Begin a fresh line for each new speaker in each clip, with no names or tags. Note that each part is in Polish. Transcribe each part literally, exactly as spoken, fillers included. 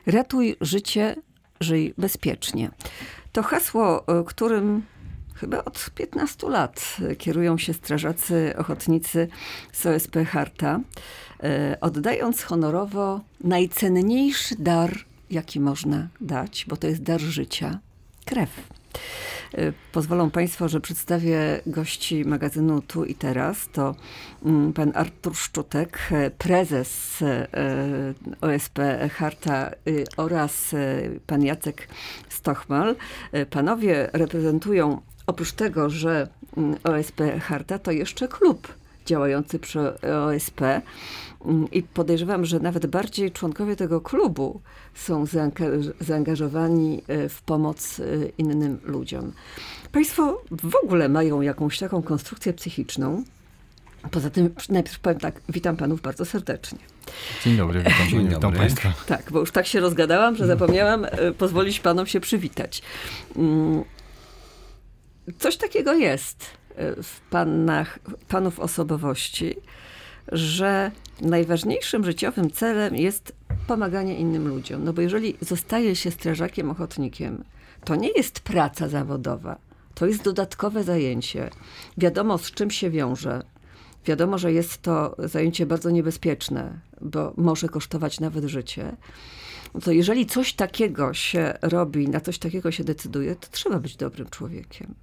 Ratuj życie, żyj bezpiecznie. To hasło, którym chyba od piętnastu lat kierują się strażacy ochotnicy z O S P Charta, oddając honorowo najcenniejszy dar, jaki można dać, bo to jest dar życia, krew. Pozwolą Państwo, że przedstawię gości magazynu Tu i Teraz. To pan Artur Szczutek, prezes O S P Charta oraz pan Jacek Stochmal. Panowie reprezentują, oprócz tego, że O S P Charta, to jeszcze klub działający przy O S P. I podejrzewam, że nawet bardziej członkowie tego klubu są zaangażowani w pomoc innym ludziom. Państwo w ogóle mają jakąś taką konstrukcję psychiczną. Poza tym, najpierw powiem tak, witam panów bardzo serdecznie.
Dzień dobry, witam, Dzień dobry. witam państwa.
Tak, bo już tak się rozgadałam, że zapomniałam pozwolić panom się przywitać. Coś takiego jest w panach, panów osobowości, że najważniejszym życiowym celem jest pomaganie innym ludziom. No bo jeżeli zostaje się strażakiem ochotnikiem, to nie jest praca zawodowa. To jest dodatkowe zajęcie. Wiadomo, z czym się wiąże. Wiadomo, że jest to zajęcie bardzo niebezpieczne, bo może kosztować nawet życie. To jeżeli coś takiego się robi, na coś takiego się decyduje, to trzeba być dobrym człowiekiem.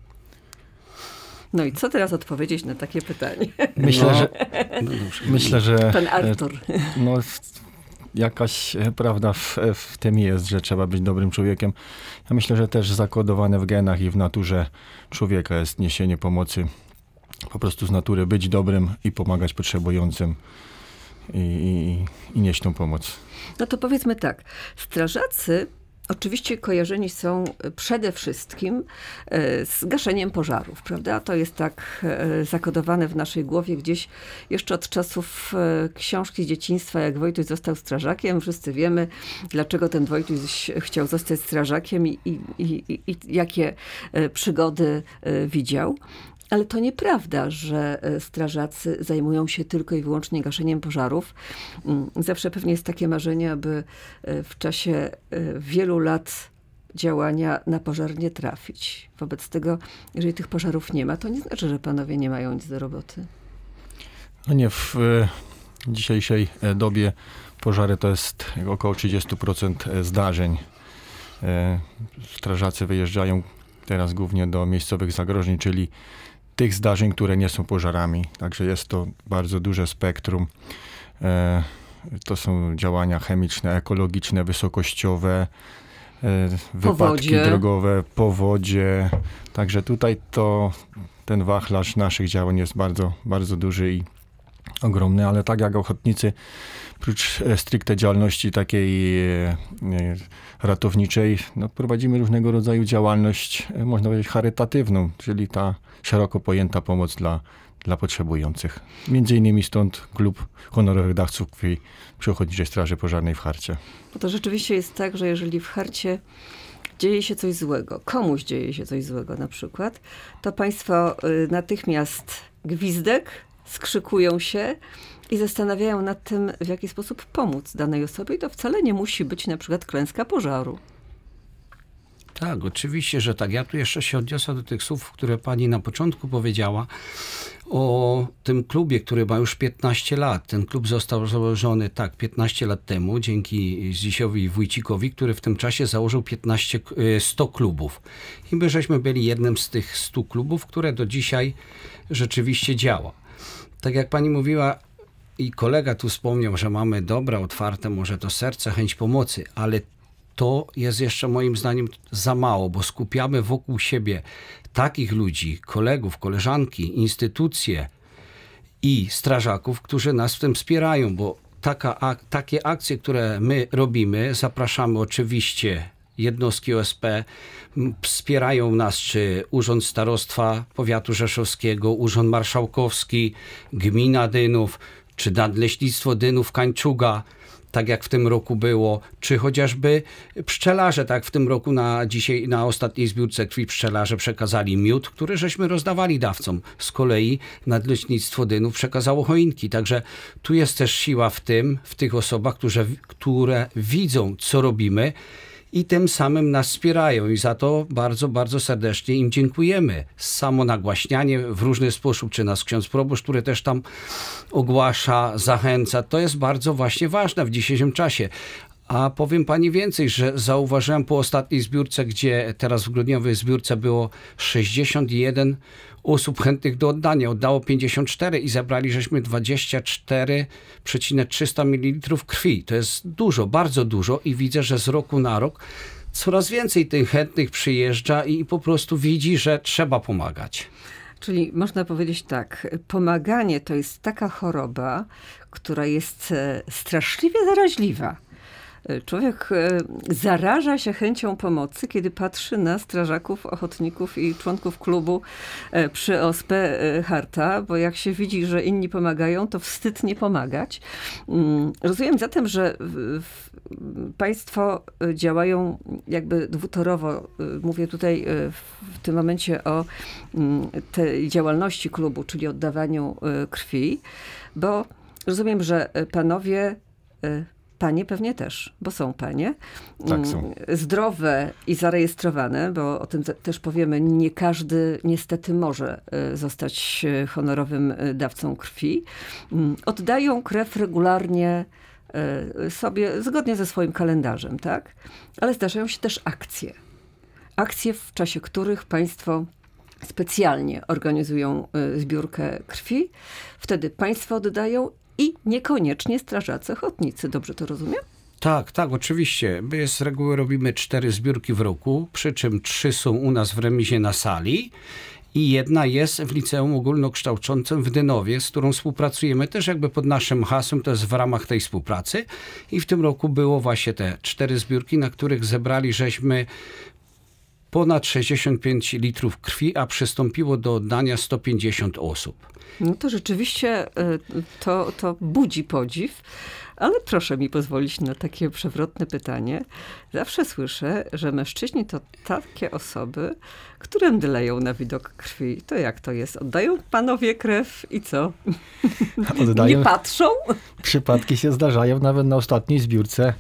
No i co teraz odpowiedzieć na takie pytanie?
Myślę, no, że... No myślę, że
pan Artur.
No, jakaś prawda w, w tym jest, że trzeba być dobrym człowiekiem. Ja myślę, że też zakodowane w genach i w naturze człowieka jest niesienie pomocy. Po prostu z natury być dobrym i pomagać potrzebującym i, i, i nieść tą pomoc.
No to powiedzmy tak. Strażacy oczywiście kojarzeni są przede wszystkim z gaszeniem pożarów, prawda? To jest tak zakodowane w naszej głowie gdzieś jeszcze od czasów książki z dzieciństwa, jak Wojtuś został strażakiem. Wszyscy wiemy, dlaczego ten Wojtuś chciał zostać strażakiem i, i, i, i jakie przygody widział. Ale to nieprawda, że strażacy zajmują się tylko i wyłącznie gaszeniem pożarów. Zawsze pewnie jest takie marzenie, aby w czasie wielu lat działania na pożar nie trafić. Wobec tego, jeżeli tych pożarów nie ma, to nie znaczy, że panowie nie mają nic do roboty.
No nie, w dzisiejszej dobie pożary to jest około trzydzieści procent zdarzeń. Strażacy wyjeżdżają teraz głównie do miejscowych zagrożeń, czyli tych zdarzeń, które nie są pożarami. Także jest to bardzo duże spektrum. E, to są działania chemiczne, ekologiczne, wysokościowe, e, wypadki
powodzie.
drogowe, powodzie. Także tutaj to ten wachlarz naszych działań jest bardzo, bardzo duży i ogromny, ale tak jak ochotnicy, prócz stricte działalności takiej e, ratowniczej, no, prowadzimy różnego rodzaju działalność, można powiedzieć, charytatywną, czyli ta szeroko pojęta pomoc dla, dla potrzebujących. Między innymi stąd klub honorowych dawców krwi przy Ochotniczej Straży Pożarnej w Charcie.
Bo to rzeczywiście jest tak, że jeżeli w Charcie dzieje się coś złego, komuś dzieje się coś złego na przykład, to państwo natychmiast gwizdek, skrzykują się i zastanawiają nad tym, w jaki sposób pomóc danej osobie. I to wcale nie musi być na przykład klęska pożaru.
Tak, oczywiście, że tak. Ja tu jeszcze się odniosę do tych słów, które pani na początku powiedziała o tym klubie, który ma już piętnaście lat. Ten klub został założony, tak, piętnaście lat temu, dzięki Zdzisiowi Wójcikowi, który w tym czasie założył piętnaście, sto klubów. I my żeśmy byli jednym z tych stu klubów, które do dzisiaj rzeczywiście działa. Tak jak pani mówiła, i kolega tu wspomniał, że mamy dobre, otwarte może to serce, chęć pomocy, ale to jest jeszcze moim zdaniem za mało, bo skupiamy wokół siebie takich ludzi, kolegów, koleżanki, instytucje i strażaków, którzy nas w tym wspierają, bo taka, a, takie akcje, które my robimy, zapraszamy oczywiście jednostki O S P, wspierają nas czy Urząd Starostwa Powiatu Rzeszowskiego, Urząd Marszałkowski, Gmina Dynów, czy Nadleśnictwo Dynów Kańczuga. tak jak w tym roku było, czy chociażby pszczelarze, tak w tym roku na dzisiaj, na ostatniej zbiórce krwi pszczelarze przekazali miód, który żeśmy rozdawali dawcom. Z kolei Nadleśnictwo Dynów przekazało choinki, także tu jest też siła w tym, w tych osobach, które, które widzą, co robimy, i tym samym nas wspierają i za to bardzo, bardzo serdecznie im dziękujemy. Samo nagłaśnianie w różny sposób, czy nas ksiądz proboszcz, który też tam ogłasza, zachęca, to jest bardzo właśnie ważne w dzisiejszym czasie. A powiem pani więcej, że zauważyłem po ostatniej zbiórce, gdzie teraz w grudniowej zbiórce było sześćdziesiąt jeden osób chętnych do oddania. Oddało pięćdziesiąt cztery i zebrali żeśmy dwadzieścia cztery przecinek trzysta mililitrów krwi. To jest dużo, bardzo dużo i widzę, że z roku na rok coraz więcej tych chętnych przyjeżdża i po prostu widzi, że trzeba pomagać.
Czyli można powiedzieć tak, pomaganie to jest taka choroba, która jest straszliwie zaraźliwa. Człowiek zaraża się chęcią pomocy, kiedy patrzy na strażaków, ochotników i członków klubu przy O S P Harta, bo jak się widzi, że inni pomagają, to wstyd nie pomagać. Rozumiem zatem, że państwo działają jakby dwutorowo. Mówię tutaj w tym momencie o tej działalności klubu, czyli oddawaniu krwi, bo rozumiem, że panowie, panie pewnie też, bo są panie,
Tak, są.
zdrowe i zarejestrowane, bo o tym też powiemy, nie każdy niestety może zostać honorowym dawcą krwi. Oddają krew regularnie sobie, zgodnie ze swoim kalendarzem, tak? Ale zdarzają się też akcje. Akcje, w czasie których państwo specjalnie organizują zbiórkę krwi. Wtedy państwo oddają i niekoniecznie strażacy ochotnicy. Dobrze to rozumiem?
Tak, tak, oczywiście. My z reguły robimy cztery zbiórki w roku, przy czym trzy są u nas w remizie na sali i jedna jest w Liceum Ogólnokształcącym w Dynowie, z którą współpracujemy też jakby pod naszym hasłem, to jest w ramach tej współpracy. I w tym roku było właśnie te cztery zbiórki, na których zebrali żeśmy ponad sześćdziesiąt pięć litrów krwi, a przystąpiło do oddania sto pięćdziesiąt osób.
No to rzeczywiście to, to budzi podziw, ale proszę mi pozwolić na takie przewrotne pytanie. Zawsze słyszę, że mężczyźni to takie osoby, które mdleją na widok krwi. To jak to jest? Oddają panowie krew i co?
Oddają.
Nie patrzą?
Przypadki się zdarzają, nawet na ostatniej zbiórce.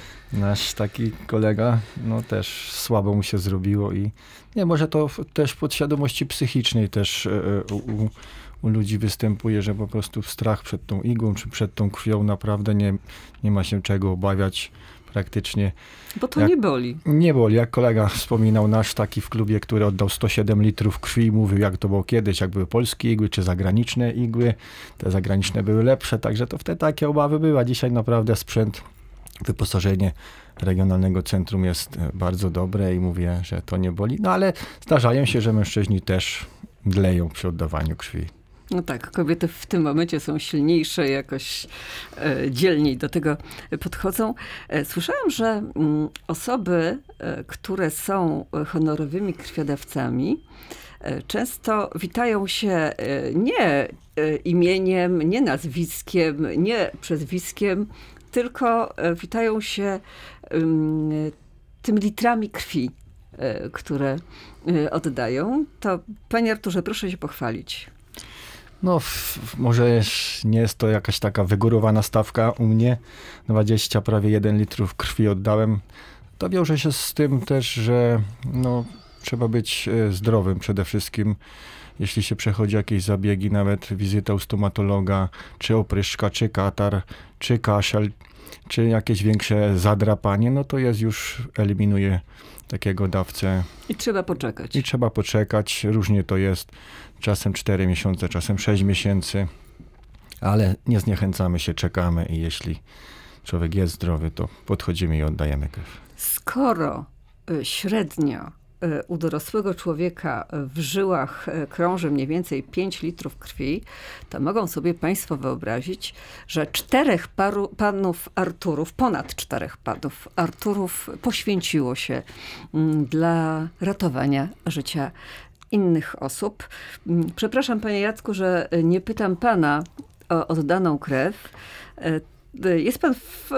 Nasz taki kolega, no też słabo mu się zrobiło i nie, może to w, też w podświadomości psychicznej też e, u, u ludzi występuje, że po prostu strach przed tą igłą czy przed tą krwią naprawdę nie, nie ma się czego obawiać praktycznie.
Bo to
jak,
nie boli.
Nie boli. Jak kolega wspominał, nasz taki w klubie, który oddał sto siedem litrów krwi i mówił, jak to było kiedyś, jak były polskie igły czy zagraniczne igły. Te zagraniczne były lepsze, także to wtedy takie obawy były, a dzisiaj naprawdę sprzęt, wyposażenie Regionalnego Centrum jest bardzo dobre i mówię, że to nie boli. No ale zdarzają się, że mężczyźni też mdleją przy oddawaniu krwi.
No tak, kobiety w tym momencie są silniejsze, jakoś e, dzielniej do tego podchodzą. E, słyszałam, że m, osoby, e, które są honorowymi krwiodawcami, e, często witają się e, nie e, imieniem, nie nazwiskiem, nie przezwiskiem, tylko e, witają się um, tym litrami krwi, e, które e, oddają. To panie Arturze, proszę się pochwalić.
No, f, może nie jest to jakaś taka wygórowana stawka u mnie. dwadzieścia, prawie jeden litrów krwi oddałem. To wiąże się z tym też, że no, trzeba być zdrowym przede wszystkim. Jeśli się przechodzi jakieś zabiegi, nawet wizyta u stomatologa, czy opryszczka, czy katar, czy kaszel, czy jakieś większe zadrapanie, no to jest już, eliminuje takiego dawcę.
I trzeba poczekać.
I trzeba poczekać. Różnie to jest. Czasem cztery miesiące, czasem sześć miesięcy. Ale nie zniechęcamy się, czekamy i jeśli człowiek jest zdrowy, to podchodzimy i oddajemy krew.
Skoro y, średnio y, u dorosłego człowieka w żyłach y, krąży mniej więcej pięć litrów krwi, to mogą sobie państwo wyobrazić, że czterech paru, panów Arturów, ponad czterech panów Arturów poświęciło się y, dla ratowania życia innych osób. Przepraszam, panie Jacku, że nie pytam pana o oddaną krew. Jest pan w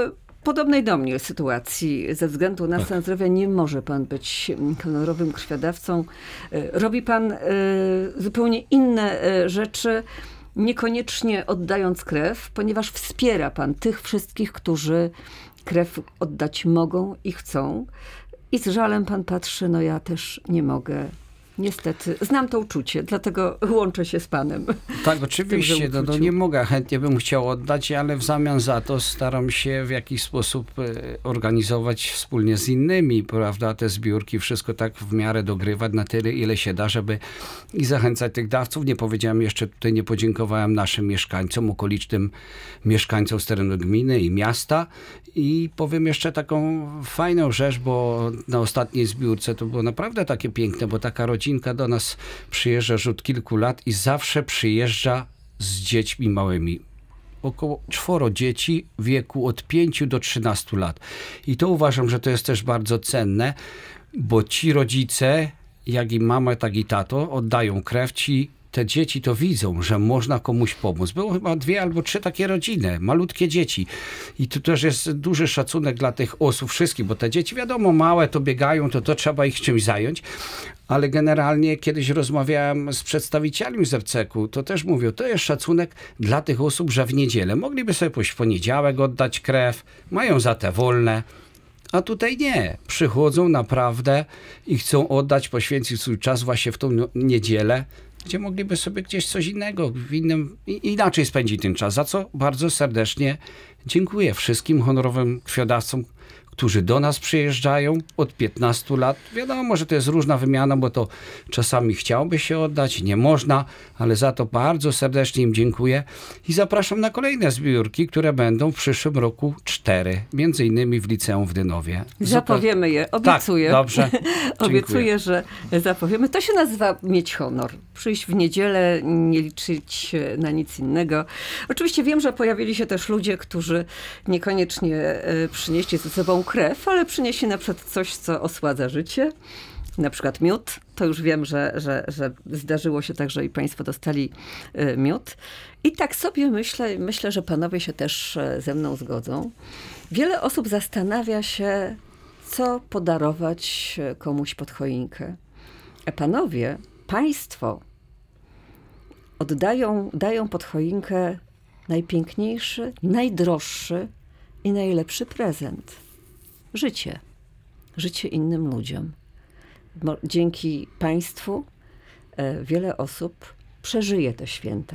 podobnej do mnie sytuacji. Ze względu na
Tak.
stan zdrowia nie może pan być honorowym krwiodawcą. Robi pan zupełnie inne rzeczy, niekoniecznie oddając krew, ponieważ wspiera pan tych wszystkich, którzy krew oddać mogą i chcą. I z żalem pan patrzy, no ja też nie mogę. Niestety, znam to uczucie, dlatego łączę się z panem.
Tak, oczywiście, no, no nie mogę, chętnie bym chciał oddać, ale w zamian za to staram się w jakiś sposób organizować wspólnie z innymi, prawda, te zbiórki, wszystko tak w miarę dogrywać na tyle, ile się da, żeby i zachęcać tych dawców. Nie powiedziałem jeszcze, tutaj nie podziękowałem naszym mieszkańcom, okolicznym mieszkańcom z terenu gminy i miasta i powiem jeszcze taką fajną rzecz, bo na ostatniej zbiórce to było naprawdę takie piękne, bo taka rodzinka do nas przyjeżdża już od kilku lat i zawsze przyjeżdża z dziećmi małymi. Około czworo dzieci w wieku od pięciu do trzynastu lat. I to uważam, że to jest też bardzo cenne, bo ci rodzice, jak i mama, tak i tato, oddają krew, ci te dzieci to widzą, że można komuś pomóc. Było chyba dwie albo trzy takie rodziny, malutkie dzieci. I tu też jest duży szacunek dla tych osób wszystkich, bo te dzieci, wiadomo, małe to biegają, to, to trzeba ich czymś zająć. Ale generalnie kiedyś rozmawiałem z przedstawicielami z R C K-u, to też mówią, to jest szacunek dla tych osób, że w niedzielę mogliby sobie pójść w poniedziałek oddać krew, mają za te wolne. A tutaj nie. Przychodzą naprawdę i chcą oddać, poświęcić swój czas właśnie w tą niedzielę, gdzie mogliby sobie gdzieś coś innego, w innym, inaczej spędzić ten czas. Za co bardzo serdecznie dziękuję wszystkim honorowym krwiodawcom, którzy do nas przyjeżdżają od piętnastu lat. Wiadomo, że to jest różna wymiana, bo to czasami chciałby się oddać, nie można, ale za to bardzo serdecznie im dziękuję i zapraszam na kolejne zbiórki, które będą w przyszłym roku cztery, między innymi w liceum w Dynowie.
Zapowiemy je, obiecuję.
Tak, dobrze.
Obiecuję, że zapowiemy. To się nazywa mieć honor. Przyjść w niedzielę, nie liczyć na nic innego. Oczywiście wiem, że pojawili się też ludzie, którzy niekoniecznie przynieśli ze sobą krew, ale przyniesie na przykład coś, co osładza życie. Na przykład miód. To już wiem, że, że, że zdarzyło się tak, że i państwo dostali miód. I tak sobie myślę, myślę, że panowie się też ze mną zgodzą. Wiele osób zastanawia się, co podarować komuś pod choinkę. A panowie, państwo oddają, dają pod choinkę najpiękniejszy, najdroższy i najlepszy prezent. Życie. Życie innym ludziom. Dzięki państwu wiele osób przeżyje te święta.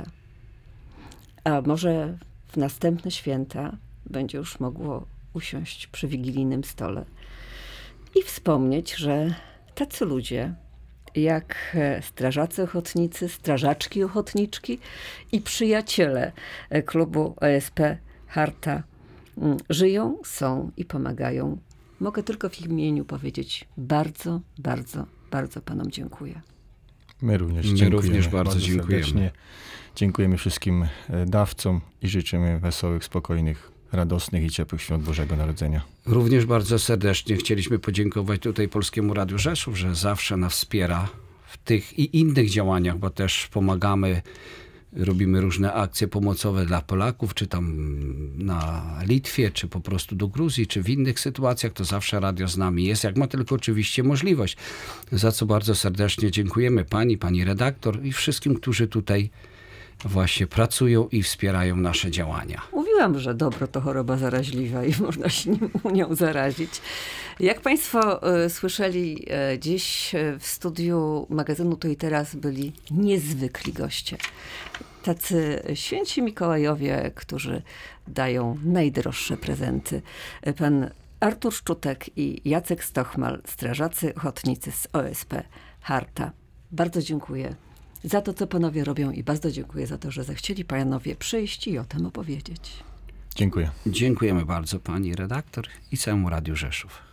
A może w następne święta będzie już mogło usiąść przy wigilijnym stole i wspomnieć, że tacy ludzie jak strażacy ochotnicy, strażaczki ochotniczki i przyjaciele klubu O S P Harta żyją, są i pomagają. Mogę tylko w ich imieniu powiedzieć bardzo, bardzo, bardzo panom dziękuję.
My również
My
dziękujemy.
również bardzo, bardzo dziękujemy.
Serdecznie. Dziękujemy wszystkim dawcom i życzymy wesołych, spokojnych, radosnych i ciepłych świąt Bożego Narodzenia.
Również bardzo serdecznie chcieliśmy podziękować tutaj Polskiemu Radiu Rzeszów, że zawsze nas wspiera w tych i innych działaniach, bo też pomagamy, robimy różne akcje pomocowe dla Polaków, czy tam na Litwie, czy po prostu do Gruzji, czy w innych sytuacjach, to zawsze radio z nami jest, jak ma tylko oczywiście możliwość. Za co bardzo serdecznie dziękujemy pani, pani redaktor i wszystkim, którzy tutaj właśnie pracują i wspierają nasze działania.
Mówiłam, że dobro to choroba zaraźliwa i można się nią zarazić. Jak państwo y, słyszeli, y, dziś w studiu magazynu Tu i Teraz byli niezwykli goście. Tacy święci Mikołajowie, którzy dają najdroższe prezenty. Pan Artur Szczutek i Jacek Stochmal, strażacy ochotnicy z O S P Harta. Bardzo dziękuję za to, co panowie robią i bardzo dziękuję za to, że zechcieli panowie przyjść i o tym opowiedzieć.
Dziękuję.
Dziękujemy bardzo pani redaktor i całemu Radiu Rzeszów.